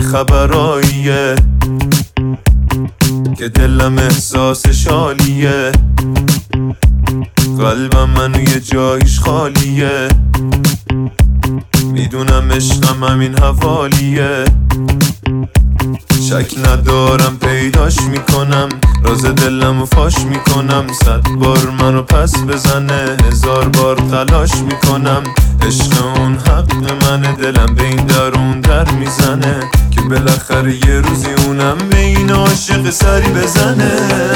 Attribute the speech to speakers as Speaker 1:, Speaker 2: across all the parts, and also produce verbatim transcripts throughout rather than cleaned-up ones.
Speaker 1: خبراییه که دلم احساس شالیه، قلبم منو یه جایش خالیه، میدونم عشقم همین حوالیه، شک ندارم پیداش میکنم، راز دلمو فاش میکنم، صد بار منو پس بزنه هزار بار تلاش میکنم، عشق اون حق منه، دلم به این در اون در میزنه که بالاخره یه روزی اونم به این عاشق سری بزنه.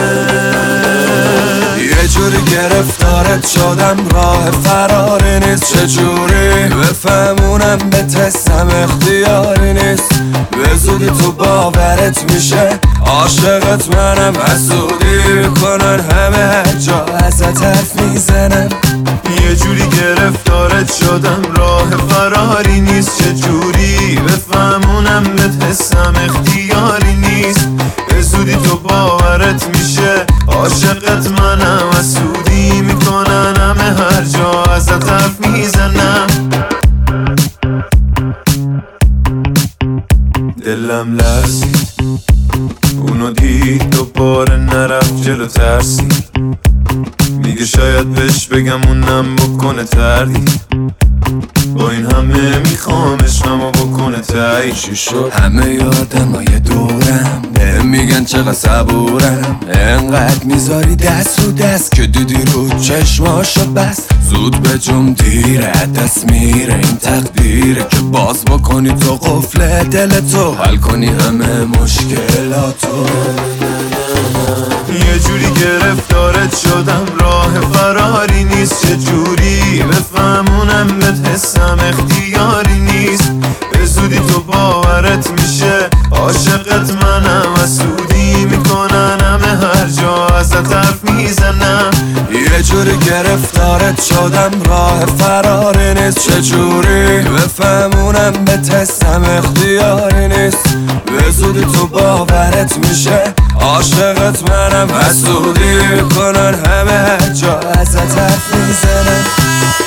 Speaker 2: یه جوری گرفتارت شدم راه فراری نیست، چجوری بفهمونم به تستم اختیاری نیست، به زودی تو باورت میشه عاشقت منم، حسودی میکنن همه هر جا ازت حرف میزنم.
Speaker 1: یه جوری گرفتارت شدم راه فراری نیست، چجوری بفهمونم به تستم اختیاری نیست، به زودی تو باورت میشه عاشقت منم، حسودی میکنن همه هر جا ازت حرف میزنم. دلم لرزید اونو دید دوباره نرفت جلو ترسید، میگه شاید بهش بگم اونم بکنه تردید، با این همه میخوام عشقمو بکنه تایید.
Speaker 2: چی شد؟ همه آدمای دورم بهم میگن چقدر صبورم، انقدر میذاری دست رو دست که دیدی رو چشماشو بس، زود به جم دیره دست میره این تقدیره که باز بکنی تو قفل دل تو، حل کنی همه مشکلاتو.
Speaker 1: یه جوری گرفتارت شدم راه فراری نیست، چه جوری بفهمونم به حسم اختیاری نیست، به زودی تو باورت میشه عاشقت منم، حسودی میکنن همه هر جا ازت حرف میزنم.
Speaker 2: یه جوری گرفتارت شدم راه فراری نیست، چه جوری بفهمونم به تستم اختیاری نیست، به زودی تو باورت میشه عاشقت منم، حسودی میکنن همه هر جا ازت حرف میزنم.